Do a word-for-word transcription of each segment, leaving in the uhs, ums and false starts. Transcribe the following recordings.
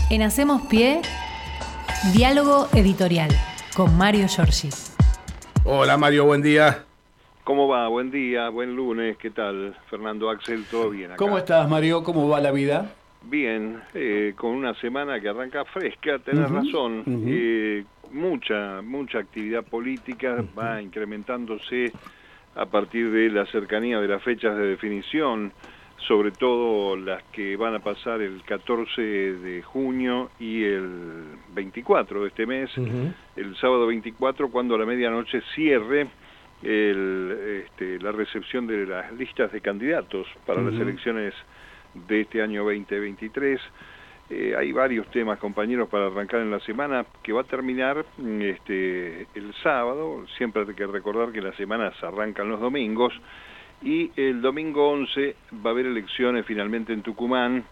En Hacemos Pie, diálogo editorial con Mario Giorgi. Hola Mario, buen día. ¿Cómo va? Buen día, buen lunes, ¿qué tal? Fernando Axel, ¿todo bien acá? ¿Cómo estás, Mario? ¿Cómo va la vida? Bien, eh, con una semana que arranca fresca, tenés uh-huh, razón, uh-huh. Eh, mucha, mucha actividad política uh-huh. va incrementándose a partir de la cercanía de las fechas de definición, sobre todo las que van a pasar el catorce de junio y el veinticuatro de este mes, uh-huh. el sábado veinticuatro, cuando a la medianoche cierre el, este, la recepción de las listas de candidatos para uh-huh. las elecciones de este año veinte veintitrés. Eh, hay varios temas, compañeros, para arrancar en la semana, que va a terminar este, el sábado. Siempre hay que recordar que las semanas arrancan los domingos, y el domingo once va a haber elecciones finalmente en Tucumán.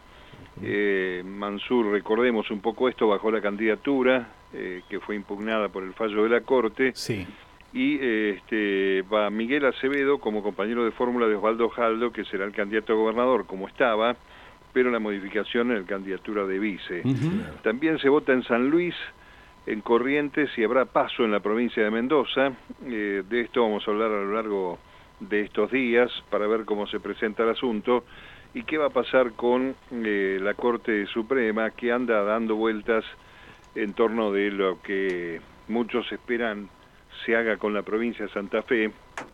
Eh, Mansur, recordemos un poco esto, bajó la candidatura, eh, que fue impugnada por el fallo de la Corte. Sí. Y eh, este, va Miguel Acevedo como compañero de fórmula de Osvaldo Jaldo, que será el candidato a gobernador, como estaba, pero la modificación en la candidatura de vice. Uh-huh. También se vota en San Luis, en Corrientes, y habrá paso en la provincia de Mendoza. Eh, de esto vamos a hablar a lo largo de estos días para ver cómo se presenta el asunto y qué va a pasar con eh, la Corte Suprema, que anda dando vueltas en torno de lo que muchos esperan se haga con la provincia de Santa Fe,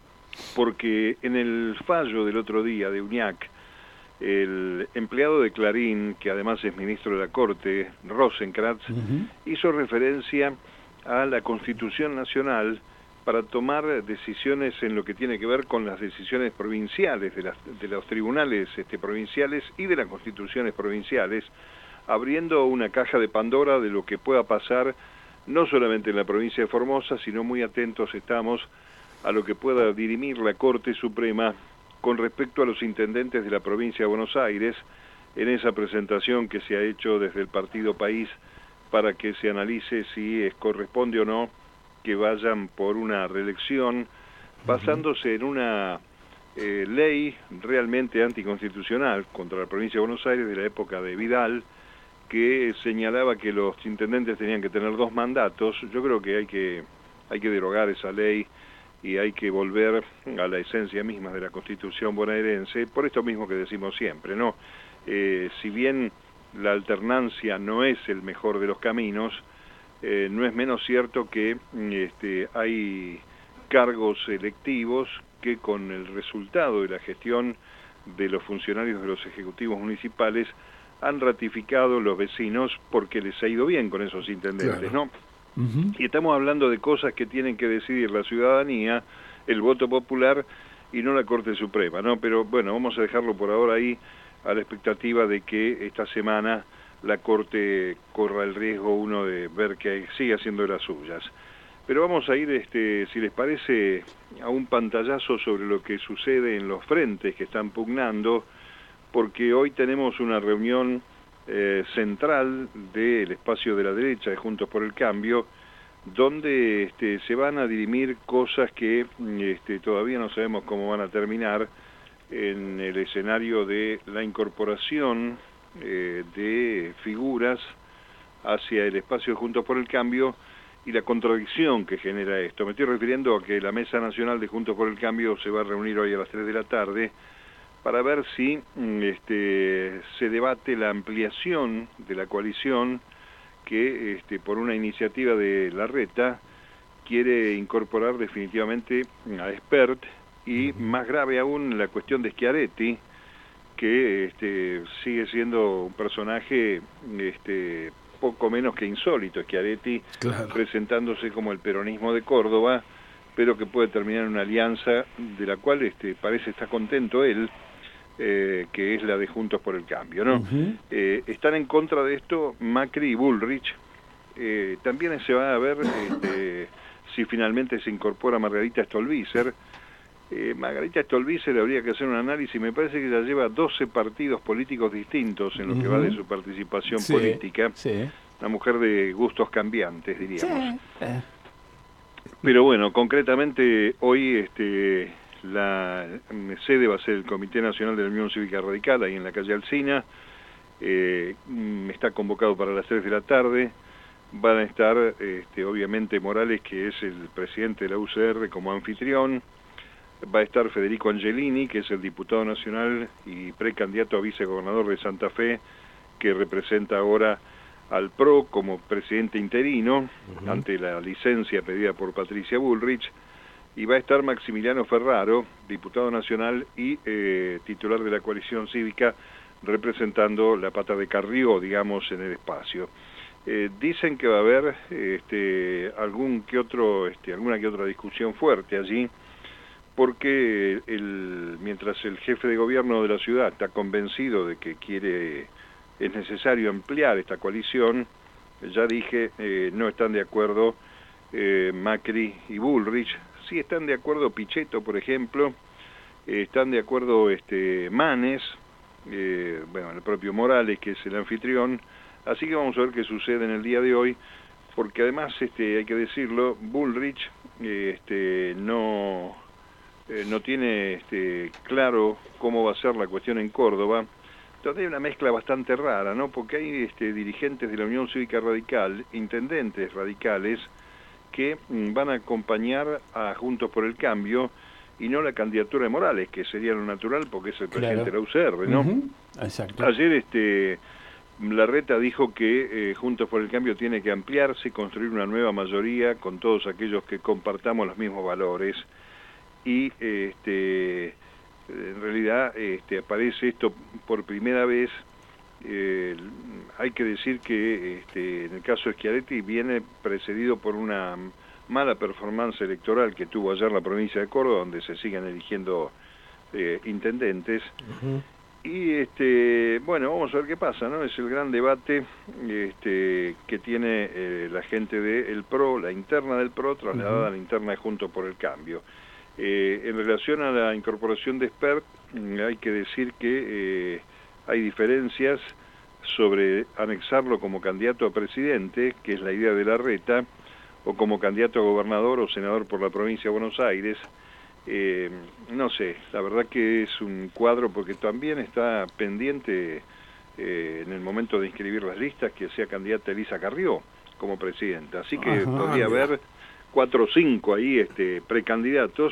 porque en el fallo del otro día de Uñac, el empleado de Clarín, que además es ministro de la Corte, Rosenkrantz, uh-huh. hizo referencia a la Constitución Nacional para tomar decisiones en lo que tiene que ver con las decisiones provinciales, de, las, de los tribunales este, provinciales y de las constituciones provinciales, abriendo una caja de Pandora de lo que pueda pasar no solamente en la provincia de Formosa, sino muy atentos estamos a lo que pueda dirimir la Corte Suprema con respecto a los intendentes de la provincia de Buenos Aires, en esa presentación que se ha hecho desde el Partido País para que se analice si es, corresponde o no que vayan por una reelección, basándose en una eh, ley realmente anticonstitucional contra la provincia de Buenos Aires de la época de Vidal, que señalaba que los intendentes tenían que tener dos mandatos. Yo creo que hay que hay que derogar esa ley y hay que volver a la esencia misma de la Constitución bonaerense, por esto mismo que decimos siempre, ¿no? Eh, si bien la alternancia no es el mejor de los caminos, eh, no es menos cierto que este, hay cargos electivos que con el resultado de la gestión de los funcionarios de los ejecutivos municipales han ratificado los vecinos porque les ha ido bien con esos intendentes, claro. ¿no? Uh-huh. Y estamos hablando de cosas que tienen que decidir la ciudadanía, el voto popular y no la Corte Suprema, ¿no? Pero bueno, vamos a dejarlo por ahora ahí a la expectativa de que esta semana la Corte corra el riesgo uno de ver que sigue haciendo de las suyas. Pero vamos a ir, este, si les parece, a un pantallazo sobre lo que sucede en los frentes que están pugnando, porque hoy tenemos una reunión eh, central del espacio de la derecha de Juntos por el Cambio, donde este, se van a dirimir cosas que este, todavía no sabemos cómo van a terminar en el escenario de la incorporación eh, de figuras hacia el espacio de Juntos por el Cambio y la contradicción que genera esto. Me estoy refiriendo a que la Mesa Nacional de Juntos por el Cambio se va a reunir hoy a las tres de la tarde para ver si este, se debate la ampliación de la coalición que, este, por una iniciativa de Larreta, quiere incorporar definitivamente a Espert y, más grave aún, la cuestión de Schiaretti, que este, sigue siendo un personaje este, poco menos que insólito. Schiaretti, claro, presentándose como el peronismo de Córdoba, pero que puede terminar en una alianza de la cual este, parece estar contento él, Eh, que es la de Juntos por el Cambio, ¿no? Uh-huh. Eh, están en contra de esto Macri y Bullrich. Eh, también se va a ver este, si finalmente se incorpora Margarita Stolbizer. Eh, Margarita Stolbizer habría que hacer un análisis, me parece que ya lleva doce partidos políticos distintos en lo uh-huh. que va de su participación sí, política. Sí. Una mujer de gustos cambiantes, diríamos. Sí. Eh. Pero bueno, concretamente hoy este la sede va a ser el Comité Nacional de la Unión Cívica Radical, ahí en la calle Alsina. eh, está convocado para las tres de la tarde. Van a estar, este, obviamente, Morales, que es el presidente de la U C R, como anfitrión. Va a estar Federico Angelini, que es el diputado nacional y precandidato a vicegobernador de Santa Fe, que representa ahora al P R O como presidente interino, uh-huh. ante la licencia pedida por Patricia Bullrich. Y va a estar Maximiliano Ferraro, diputado nacional y eh, titular de la coalición cívica, representando la pata de Carrió, digamos, en el espacio. Eh, dicen que va a haber este, algún que otro, este, alguna que otra discusión fuerte allí, porque el, mientras el jefe de gobierno de la ciudad está convencido de que quiere, es necesario ampliar esta coalición, ya dije, eh, no están de acuerdo eh, Macri y Bullrich. Sí están de acuerdo Pichetto, por ejemplo, eh, están de acuerdo este, Manes, eh, bueno, el propio Morales, que es el anfitrión. Así que vamos a ver qué sucede en el día de hoy, porque además, este, hay que decirlo, Bullrich eh, este, no, eh, no tiene este, claro cómo va a ser la cuestión en Córdoba. Entonces hay una mezcla bastante rara, ¿no? Porque hay este, dirigentes de la Unión Cívica Radical, intendentes radicales, que mm, van a acompañar a Juntos por el Cambio, y no la candidatura de Morales, que sería lo natural porque es el presidente claro. de la U C R, ¿no? Uh-huh. Exacto. Ayer, este... Larreta dijo que eh, Juntos por el Cambio tiene que ampliarse y construir una nueva mayoría con todos aquellos que compartamos los mismos valores, y eh, este, en realidad este, aparece esto por primera vez. Eh, hay que decir que este, en el caso de Schiaretti viene precedido por una mala performance electoral que tuvo ayer la provincia de Córdoba, donde se siguen eligiendo eh, intendentes. Uh-huh. Y este, bueno, vamos a ver qué pasa, ¿no? Es el gran debate este, que tiene eh, la gente del P R O, la interna del P R O, trasladada uh-huh. a la interna de Juntos por el Cambio. Eh, en relación a la incorporación de Espert, hay que decir que eh, hay diferencias sobre anexarlo como candidato a presidente, que es la idea de Larreta, o como candidato a gobernador o senador por la provincia de Buenos Aires. Eh, no sé, la verdad que es un cuadro, porque también está pendiente eh, en el momento de inscribir las listas que sea candidata Elisa Carrió como presidenta, así que Ajá, podría mira. haber cuatro o cinco ahí este, precandidatos,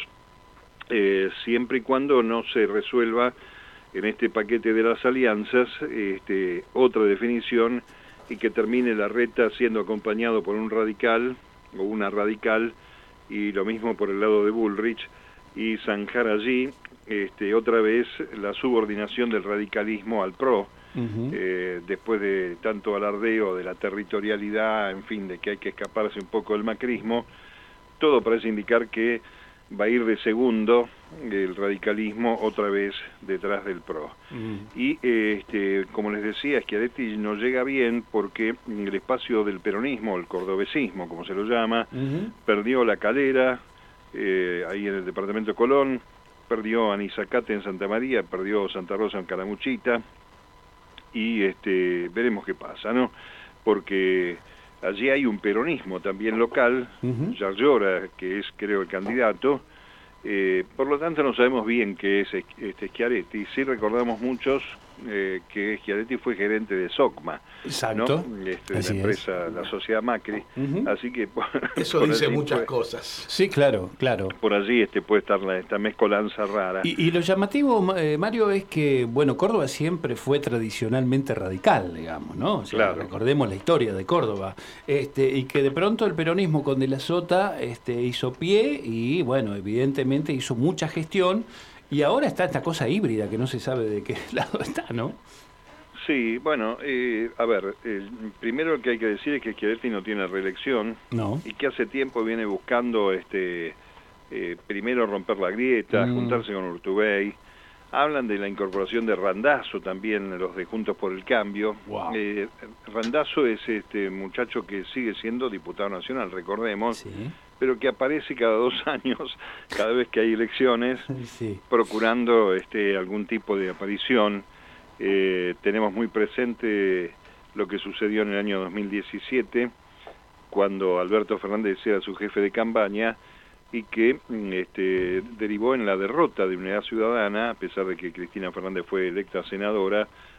eh, siempre y cuando no se resuelva en este paquete de las alianzas este, otra definición, y que termine Larreta siendo acompañado por un radical o una radical, y lo mismo por el lado de Bullrich, y zanjar allí este, otra vez la subordinación del radicalismo al P R O, uh-huh. eh, después de tanto alardeo de la territorialidad, en fin, de que hay que escaparse un poco del macrismo. Todo parece indicar que va a ir de segundo el radicalismo otra vez detrás del P R O. Uh-huh. Y eh, este, como les decía, Schiaretti no llega bien porque el espacio del peronismo, el cordobesismo, como se lo llama, uh-huh. perdió La Calera, Eh, ahí en el departamento de Colón, perdió Anizacate en Santa María, perdió Santa Rosa en Calamuchita, y este, veremos qué pasa, ¿no? Porque allí hay un peronismo también local, uh-huh. Yarlora, que es creo el candidato, eh, por lo tanto no sabemos bien qué es este Schiaretti. Sí recordamos muchos eh, que Schiaretti fue gerente de SOCMA, exacto, ¿no? Este, de la empresa, es. la sociedad Macri, uh-huh. así que por, eso por dice muchas puede, cosas. Sí, claro, claro. Por allí este puede estar la, esta mezcolanza rara. Y, y lo llamativo, eh, Mario, es que, bueno, Córdoba siempre fue tradicionalmente radical, digamos, ¿no? O sea, claro. Recordemos la historia de Córdoba, este, y que de pronto el peronismo con De la Sota este, hizo pie y, bueno, evidentemente hizo mucha gestión, y ahora está esta cosa híbrida que no se sabe de qué lado está, ¿no? Sí, bueno, eh, a ver, el primero que hay que decir es que Schiaretti no tiene reelección, no. y que hace tiempo viene buscando este eh, primero romper la grieta, mm. juntarse con Urtubey. Hablan de la incorporación de Randazzo también, los de Juntos por el Cambio. Wow. Eh, Randazzo es este muchacho que sigue siendo diputado nacional, recordemos, sí. pero que aparece cada dos años, cada vez que hay elecciones, sí. procurando este algún tipo de aparición. Eh, tenemos muy presente lo que sucedió en el año dos mil diecisiete, cuando Alberto Fernández era su jefe de campaña, y que este, derivó en la derrota de Unidad Ciudadana, a pesar de que Cristina Fernández fue electa senadora,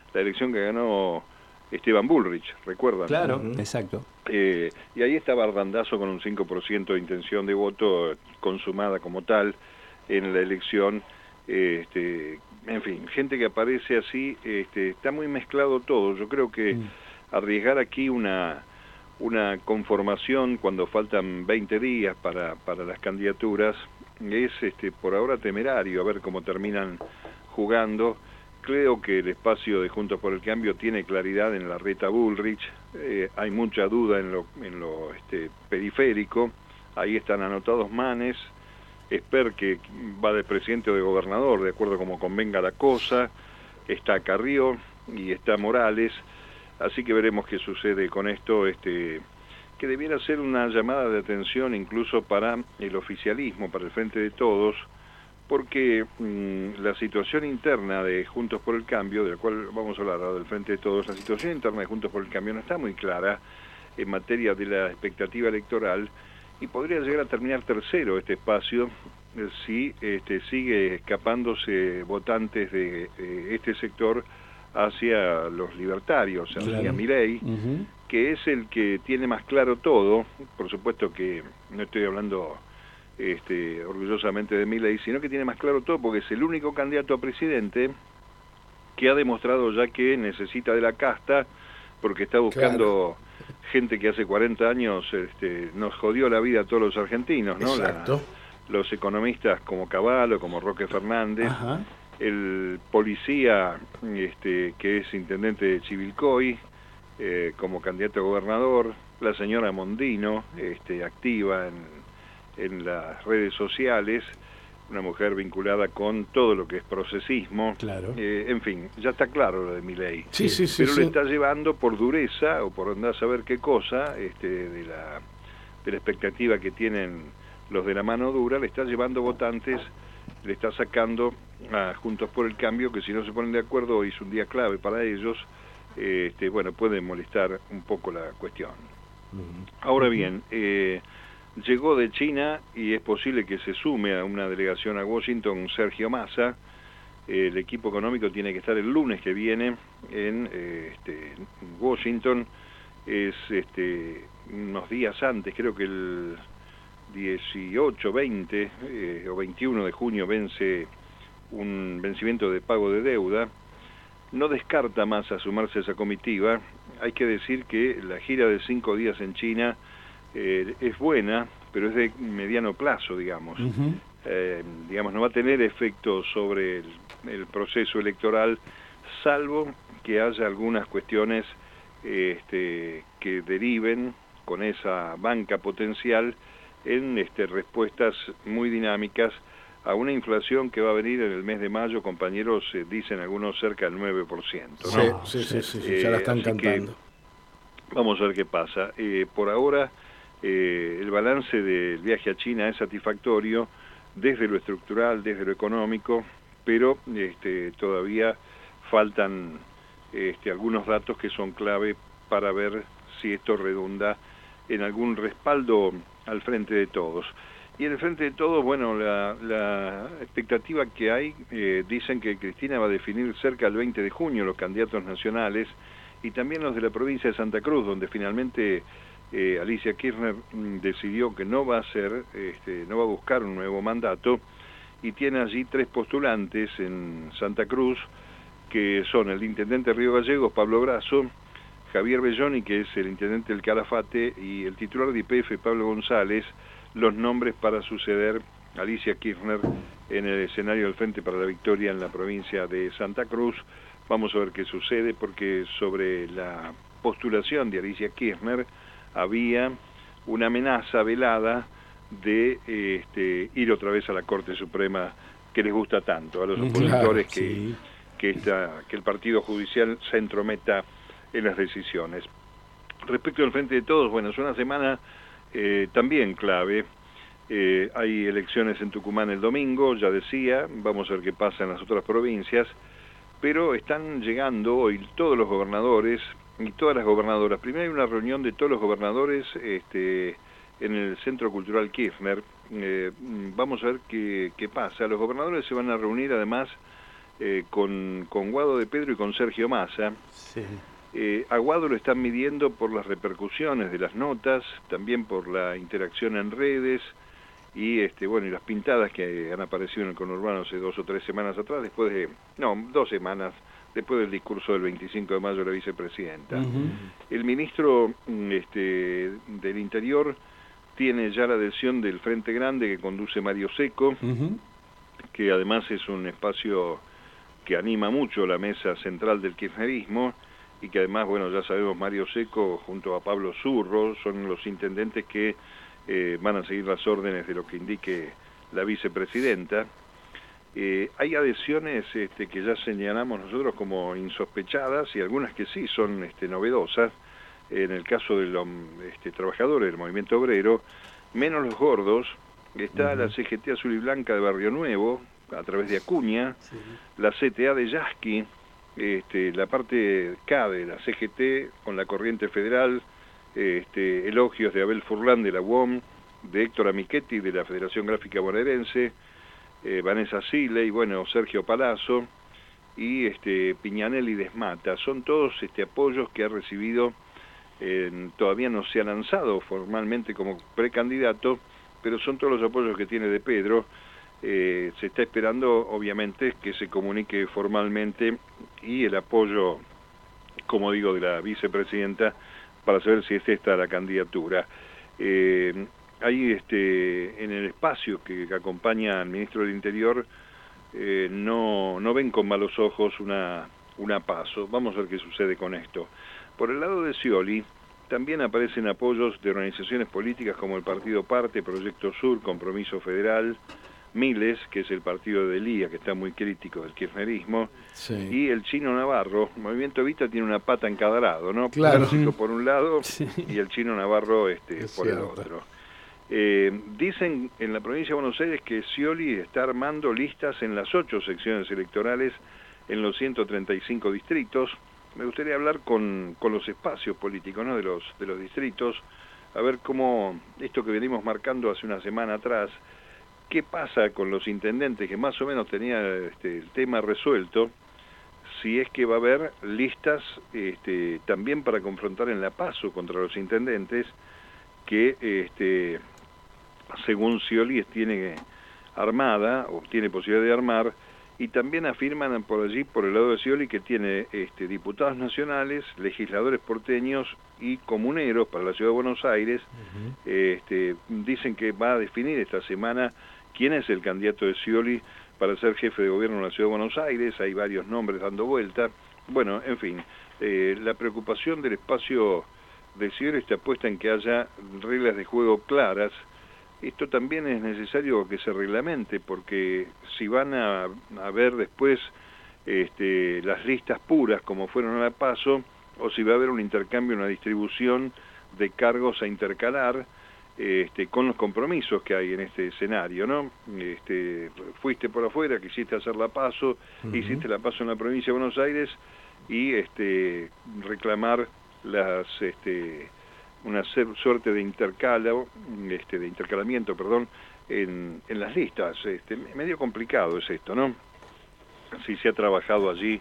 la elección que ganó Esteban Bullrich, ¿recuerdan? Claro, uh-huh. Exacto. Eh, y ahí estaba Ardandazo con un cinco por ciento de intención de voto consumada como tal en la elección. Eh, este, en fin, gente que aparece así, este, está muy mezclado todo. Yo creo que mm. arriesgar aquí una, una conformación cuando faltan veinte días para, para las candidaturas es este, por ahora temerario, a ver cómo terminan jugando. Creo que el espacio de Juntos por el Cambio tiene claridad en la reta Bullrich, eh, hay mucha duda en lo, en lo este, periférico, ahí están anotados Manes, Esper, que va de presidente o de gobernador, de acuerdo como convenga la cosa, está Carrió y está Morales, así que veremos qué sucede con esto, este, que debiera ser una llamada de atención incluso para el oficialismo, para el Frente de Todos, porque mmm, la situación interna de Juntos por el Cambio, de la cual vamos a hablar ahora del Frente de Todos, la situación interna de Juntos por el Cambio no está muy clara en materia de la expectativa electoral y podría llegar a terminar tercero este espacio eh, si este, sigue escapándose votantes de eh, este sector hacia los libertarios, hacia claro. Milei, uh-huh. que es el que tiene más claro todo. Por supuesto que no estoy hablando Este, orgullosamente de Milei, sino que tiene más claro todo porque es el único candidato a presidente que ha demostrado ya que necesita de la casta porque está buscando claro. gente que hace cuarenta años este, nos jodió la vida a todos los argentinos, ¿no? Exacto. La, los economistas como Cavallo, como Roque Fernández, Ajá. el policía este, que es intendente de Chivilcoy eh, como candidato a gobernador, la señora Mondino, este, activa en en las redes sociales, una mujer vinculada con todo lo que es procesismo, claro. eh, en fin, ya está claro lo de Milei, sí, sí, sí, pero sí. le está llevando por dureza o por andar a saber qué cosa, este, de la de la expectativa que tienen los de la mano dura, le está llevando votantes, le está sacando a Juntos por el Cambio, que si no se ponen de acuerdo, hoy es un día clave para ellos, eh, este, bueno, puede molestar un poco la cuestión. Uh-huh. Ahora bien, eh, llegó de China y es posible que se sume a una delegación a Washington Sergio Massa. Eh, el equipo económico tiene que estar el lunes que viene en eh, este, Washington. Es este, unos días antes, creo que el dieciocho, veinte eh, o veintiuno de junio vence un vencimiento de pago de deuda. No descarta Massa sumarse a esa comitiva. Hay que decir que la gira de cinco días en China Eh, es buena, pero es de mediano plazo, digamos. Uh-huh. Eh, digamos, no va a tener efecto sobre el, el proceso electoral, salvo que haya algunas cuestiones eh, este, que deriven con esa banca potencial en este, respuestas muy dinámicas a una inflación que va a venir en el mes de mayo, compañeros, eh, dicen algunos cerca del nueve por ciento, ¿no? Sí, sí, sí, sí, sí, ya la están eh, cantando. Vamos a ver qué pasa. Eh, por ahora... Eh, el balance del viaje a China es satisfactorio desde lo estructural, desde lo económico, pero este, todavía faltan este, algunos datos que son clave para ver si esto redunda en algún respaldo al Frente de Todos. Y en el Frente de Todos, bueno, la, la expectativa que hay, eh, dicen que Cristina va a definir cerca del veinte de junio los candidatos nacionales y también los de la provincia de Santa Cruz, donde finalmente... Eh, Alicia Kirchner mm, decidió que no va a hacer, este, no va a buscar un nuevo mandato y tiene allí tres postulantes en Santa Cruz que son el intendente de Río Gallegos, Pablo Grasso, Javier Belloni, que es el intendente del Calafate, y el titular de I P F, Pablo González, los nombres para suceder a Alicia Kirchner en el escenario del Frente para la Victoria en la provincia de Santa Cruz. Vamos a ver qué sucede, porque sobre la postulación de Alicia Kirchner había una amenaza velada de este, ir otra vez a la Corte Suprema, que les gusta tanto a los opositores, claro, que, sí. que, esta, que el Partido Judicial se entrometa en las decisiones. Respecto al Frente de Todos, bueno, es una semana eh, también clave. Eh, hay elecciones en Tucumán el domingo, ya decía, vamos a ver qué pasa en las otras provincias, pero están llegando hoy todos los gobernadores y todas las gobernadoras. Primero hay una reunión de todos los gobernadores este, en el Centro Cultural Kirchner. Eh, vamos a ver qué, qué pasa. Los gobernadores se van a reunir además eh, con, con Guado de Pedro y con Sergio Massa. Sí. Eh, a Guado lo están midiendo por las repercusiones de las notas, también por la interacción en redes y este bueno y las pintadas que han aparecido en el conurbano hace dos o tres semanas atrás, después de, no, dos semanas, después del discurso del veinticinco de mayo de la vicepresidenta. Uh-huh. El ministro este, del Interior tiene ya la adhesión del Frente Grande que conduce Mario Seco, uh-huh. que además es un espacio que anima mucho la mesa central del kirchnerismo, y que además, bueno, ya sabemos, Mario Seco junto a Pablo Zurro son los intendentes que eh, van a seguir las órdenes de lo que indique la vicepresidenta. Eh, hay adhesiones este, que ya señalamos nosotros como insospechadas y algunas que sí son este, novedosas. En el caso de los este, trabajadores del movimiento obrero, menos los gordos, está uh-huh. la C G T Azul y Blanca de Barrio Nuevo, a través de Acuña, sí. la C T A de Yasky, este, la parte K de la C G T con la Corriente Federal, este, elogios de Abel Furlán de la U O M, de Héctor Amichetti de la Federación Gráfica Bonaerense, eh, Vanessa Sile y bueno, Sergio Palazzo y este, Piñanelli Desmata. Son todos este, apoyos que ha recibido, eh, todavía no se ha lanzado formalmente como precandidato, pero son todos los apoyos que tiene de Pedro. Eh, se está esperando obviamente que se comunique formalmente y el apoyo, como digo, de la vicepresidenta para saber si es esta la candidatura. Eh, ahí este, en el espacio que, que acompaña al ministro del Interior eh, no, no ven con malos ojos una, una paso. Vamos a ver qué sucede con esto. Por el lado de Scioli también aparecen apoyos de organizaciones políticas como el Partido Parte, Proyecto Sur, Compromiso Federal, Miles, que es el partido de Elía, que está muy crítico del kirchnerismo, sí. y el Chino Navarro. El Movimiento Evita tiene una pata en cada lado, ¿no? Claro. Plástico por un lado sí. y el Chino Navarro este, por cierto. el otro. Eh, dicen en la provincia de Buenos Aires que Scioli está armando listas en las ocho secciones electorales en los ciento treinta y cinco distritos. Me gustaría hablar con, con los espacios políticos, ¿no? de los de los distritos, a ver cómo esto que venimos marcando hace una semana atrás, qué pasa con los intendentes que más o menos tenían este, el tema resuelto, si es que va a haber listas este, también para confrontar en la PASO contra los intendentes que este, según Scioli tiene armada o tiene posibilidad de armar, y también afirman por allí, por el lado de Scioli, que tiene este, diputados nacionales, legisladores porteños y comuneros para la Ciudad de Buenos Aires. Uh-huh. este, dicen que va a definir esta semana quién es el candidato de Scioli para ser jefe de gobierno en la Ciudad de Buenos Aires. Hay varios nombres dando vuelta. Bueno, en fin, eh, la preocupación del espacio de Scioli está puesta en que haya reglas de juego claras. Esto también es necesario que se reglamente, porque si van a, a ver después este, las listas puras como fueron a la PASO, o si va a haber un intercambio, una distribución de cargos a intercalar este, con los compromisos que hay en este escenario, ¿no? Este, fuiste por afuera, quisiste hacer la PASO, uh-huh. hiciste la PASO en la provincia de Buenos Aires y este, reclamar las... Este, una suerte de intercalo, este, de intercalamiento, perdón, en, en las listas. Este, medio complicado es esto, ¿no? Si se ha trabajado allí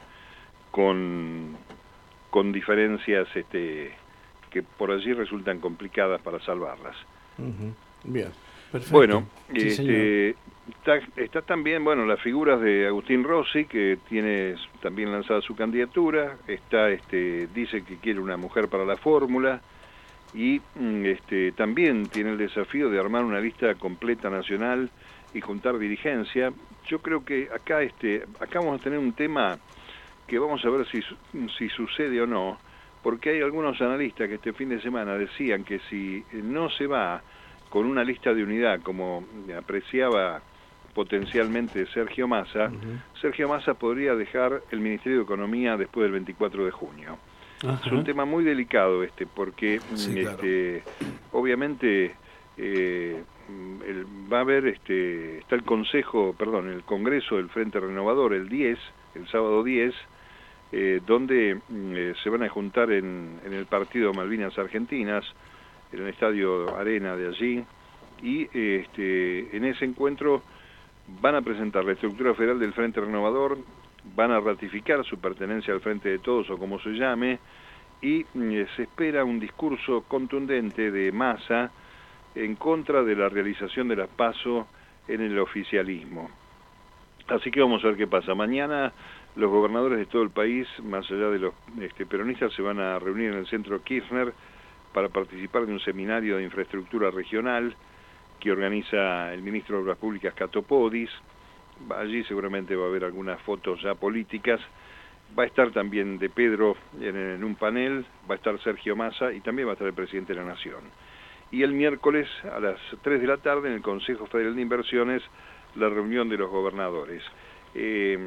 con, con diferencias este, que por allí resultan complicadas para salvarlas. Uh-huh. Bien, perfecto. Bueno, sí, este, está, está también, bueno, las figuras de Agustín Rossi, que tiene también lanzada su candidatura. Está, este, dice que quiere una mujer para la fórmula. Y este, también tiene el desafío de armar una lista completa nacional y juntar dirigencia. Yo creo que acá este acá vamos a tener un tema que vamos a ver si, si sucede o no, porque hay algunos analistas que este fin de semana decían que si no se va con una lista de unidad, como apreciaba potencialmente Sergio Massa, uh-huh. Sergio Massa podría dejar el Ministerio de Economía después del veinticuatro de junio. Ajá. Es un tema muy delicado este, porque sí, este, claro. obviamente eh, el, va a haber, este, está el Consejo, perdón, el Congreso del Frente Renovador el diez, el sábado diez, eh, donde eh, se van a juntar en, en el partido Malvinas Argentinas, en el Estadio Arena de allí, y este, en ese encuentro van a presentar la estructura federal del Frente Renovador, van a ratificar su pertenencia al Frente de Todos o como se llame, y eh, se espera un discurso contundente de Massa en contra de la realización de las PASO en el oficialismo. Así que vamos a ver qué pasa. Mañana los gobernadores de todo el país, más allá de los este, peronistas, se van a reunir en el Centro Kirchner para participar de un seminario de infraestructura regional que organiza el ministro de Obras Públicas Cato Podis. Allí seguramente va a haber algunas fotos ya políticas. Va a estar también De Pedro en, en un panel, va a estar Sergio Massa y también va a estar el presidente de la Nación. Y el miércoles a las tres de la tarde en el Consejo Federal de Inversiones, la reunión de los gobernadores. Eh,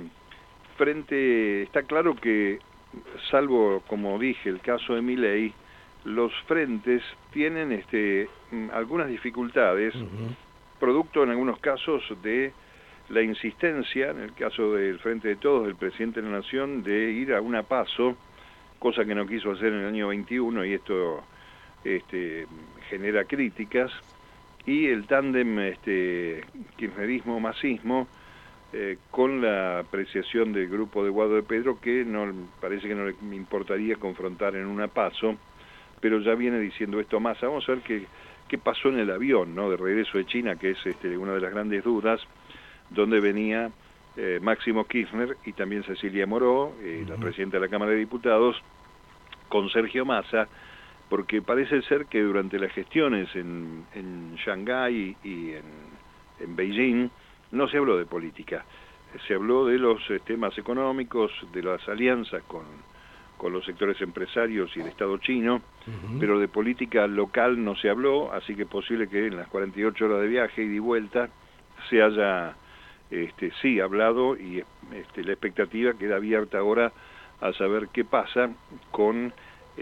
frente, está claro que, salvo, como dije, el caso de Milei, los frentes tienen este, algunas dificultades, uh-huh. producto en algunos casos de la insistencia, en el caso del Frente de Todos, del presidente de la Nación, de ir a una PASO, cosa que no quiso hacer en el año veintiuno, y esto este, genera críticas, y el tándem este, kirchnerismo-masismo, eh, con la apreciación del grupo de Guado de Pedro, que no parece que no le importaría confrontar en una PASO, pero ya viene diciendo esto más. Vamos a ver qué, qué pasó en el avión, ¿no?, de regreso de China, que es este, una de las grandes dudas, donde venía eh, Máximo Kirchner y también Cecilia Moró, eh, uh-huh. la presidenta de la Cámara de Diputados, con Sergio Massa, porque parece ser que durante las gestiones en, en Shanghái y en, en Beijing no se habló de política, se habló de los eh, temas económicos, de las alianzas con, con los sectores empresarios y el Estado chino, uh-huh. pero de política local no se habló, así que es posible que en las cuarenta y ocho horas de viaje y de vuelta se haya este, sí hablado, y este, la expectativa queda abierta ahora a saber qué pasa con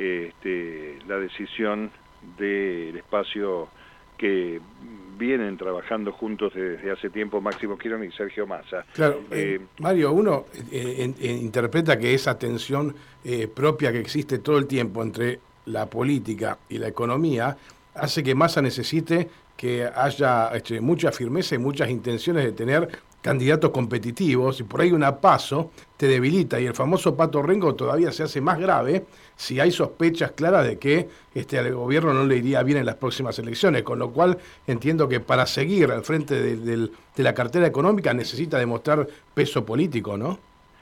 Este, la decisión del espacio que vienen trabajando juntos desde hace tiempo Máximo Kirchner y Sergio Massa. Claro, eh, eh, Mario, uno eh, en, en, interpreta que esa tensión eh, propia que existe todo el tiempo entre la política y la economía hace que Massa necesite que haya este, mucha firmeza y muchas intenciones de tener candidatos competitivos, y por ahí una PASO te debilita, y el famoso Pato Rengo todavía se hace más grave si hay sospechas claras de que este, al gobierno no le iría bien en las próximas elecciones, con lo cual entiendo que para seguir al frente de, de, de la cartera económica necesita demostrar peso político, ¿no?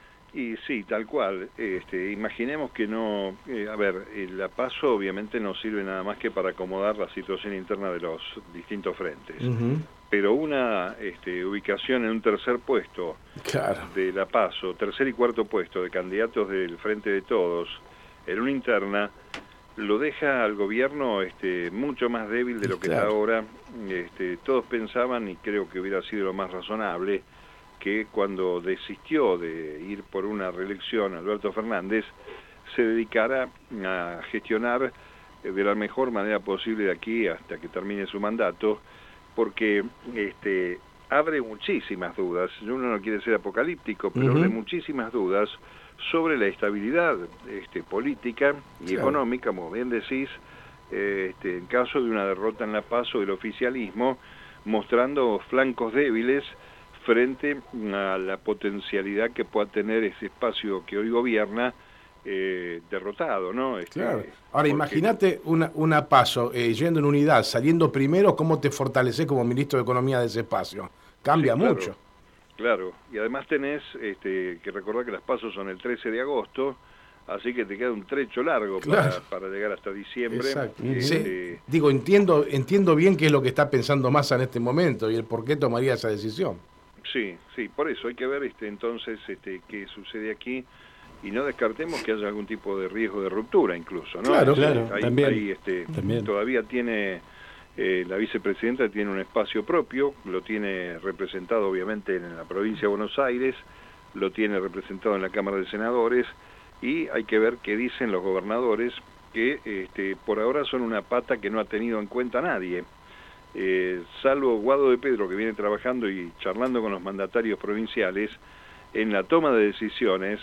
Y sí, tal cual. Este, imaginemos que no... Eh, a ver, la PASO obviamente no sirve nada más que para acomodar la situación interna de los distintos frentes. Uh-huh. Pero una este, ubicación en un tercer puesto claro. de la PASO, tercer y cuarto puesto de candidatos del Frente de Todos, en una interna, lo deja al gobierno este, mucho más débil de lo que claro. está ahora. Este, todos pensaban, y creo que hubiera sido lo más razonable, que cuando desistió de ir por una reelección Alberto Fernández, se dedicara a gestionar de la mejor manera posible de aquí hasta que termine su mandato, porque este, abre muchísimas dudas. Uno no quiere ser apocalíptico, pero uh-huh. abre muchísimas dudas sobre la estabilidad este, política y claro. económica, como bien decís, eh, este, en caso de una derrota en la PASO del oficialismo, mostrando flancos débiles frente a la potencialidad que pueda tener ese espacio que hoy gobierna eh, derrotado, ¿no? Este, claro. Ahora, porque... imagínate una, una PASO eh, yendo en unidad, saliendo primero, ¿cómo te fortaleces como ministro de Economía de ese espacio? Cambia sí, claro, mucho. Claro, y además tenés este, que recordar que las PASO son el trece de agosto, así que te queda un trecho largo claro. para, para llegar hasta diciembre. Exacto. Este... Sí. Digo, entiendo, entiendo bien qué es lo que está pensando Massa en este momento y el por qué tomaría esa decisión. Sí, sí, por eso hay que ver este, entonces este, qué sucede aquí, y no descartemos que haya algún tipo de riesgo de ruptura incluso, ¿no? Claro, este, claro, ahí, también, ahí, este, también. Todavía tiene, eh, la vicepresidenta tiene un espacio propio, lo tiene representado obviamente en la provincia de Buenos Aires, lo tiene representado en la Cámara de Senadores, y hay que ver qué dicen los gobernadores, que este, por ahora son una pata que no ha tenido en cuenta nadie. Eh, salvo Guado de Pedro, que viene trabajando y charlando con los mandatarios provinciales, en la toma de decisiones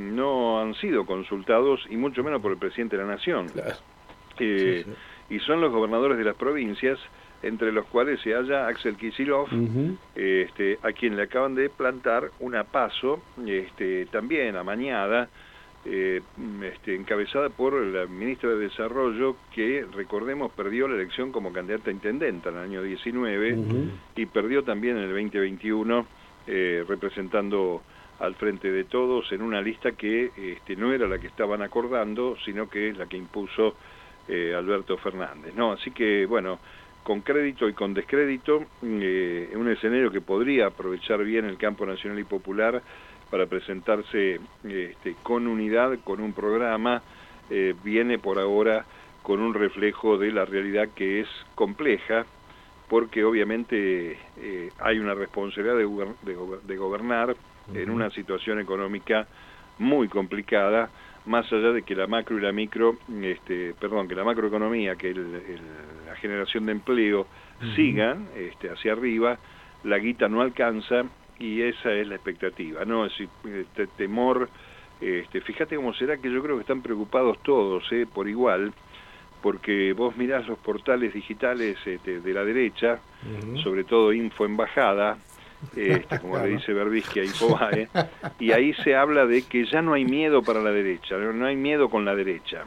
no han sido consultados, y mucho menos por el presidente de la Nación. Claro. Eh, sí, sí. Y son los gobernadores de las provincias entre los cuales se halla Axel Kicillof, uh-huh. este, a quien le acaban de plantar una PASO, este, también amañada, eh, este, encabezada por la ministra de Desarrollo, que, recordemos, perdió la elección como candidata a intendenta en el año diecinueve, uh-huh. y perdió también en el veinte veintiuno, eh, representando al Frente de Todos en una lista que este, no era la que estaban acordando, sino que es la que impuso eh, Alberto Fernández, ¿no? Así que, bueno, con crédito y con descrédito, eh, un escenario que podría aprovechar bien el campo nacional y popular para presentarse este, con unidad, con un programa, eh, viene por ahora con un reflejo de la realidad que es compleja, porque obviamente eh, hay una responsabilidad de, gober- de, go- de gobernar uh-huh. en una situación económica muy complicada, más allá de que la macro y la micro, este, perdón, que la macroeconomía, que el, el, la generación de empleo uh-huh. sigan este, hacia arriba, la guita no alcanza y esa es la expectativa, ¿no? Es decir, este temor, este, fíjate cómo será que yo creo que están preocupados todos, ¿eh? Por igual, porque vos mirás los portales digitales este, de la derecha, uh-huh. sobre todo Info Embajada, este, como le dice Berbisky a Infobae, y ahí se habla de que ya no hay miedo para la derecha, no, no hay miedo con la derecha.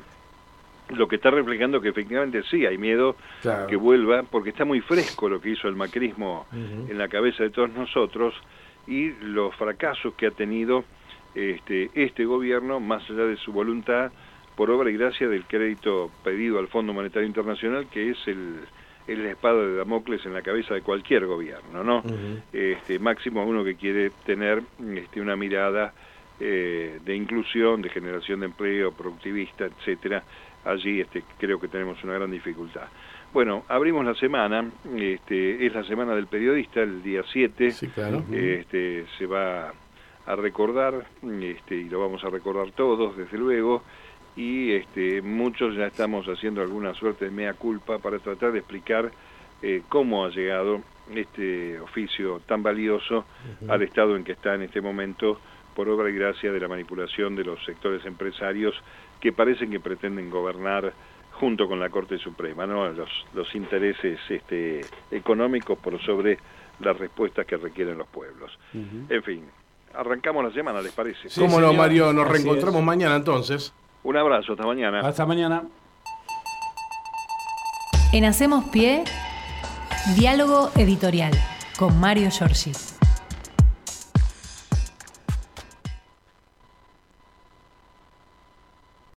Lo que está reflejando que efectivamente sí hay miedo claro. que vuelva, porque está muy fresco lo que hizo el macrismo uh-huh. en la cabeza de todos nosotros y los fracasos que ha tenido este, este gobierno, más allá de su voluntad, por obra y gracia del crédito pedido al Fondo Monetario Internacional, que es el, el espada de Damocles en la cabeza de cualquier gobierno, ¿no? Uh-huh. Este, máximo uno que quiere tener este, una mirada eh, de inclusión, de generación de empleo, productivista, etcétera. Allí este, creo que tenemos una gran dificultad. Bueno, abrimos la semana, este, es la semana del periodista, el día siete, sí, claro. este, se va a recordar, este, y lo vamos a recordar todos, desde luego, y este, muchos ya estamos haciendo alguna suerte de mea culpa para tratar de explicar eh, cómo ha llegado este oficio tan valioso uh-huh. al estado en que está en este momento, por obra y gracia de la manipulación de los sectores empresarios que parecen que pretenden gobernar junto con la Corte Suprema, ¿no? Los, los intereses este, económicos por sobre las respuestas que requieren los pueblos. Uh-huh. En fin, arrancamos la semana, ¿les parece? Sí, ¿cómo no, Mario? Nos Así reencontramos es. mañana entonces. Un abrazo, hasta mañana. Hasta mañana. En Hacemos Pie, diálogo editorial con Mario Giorgi.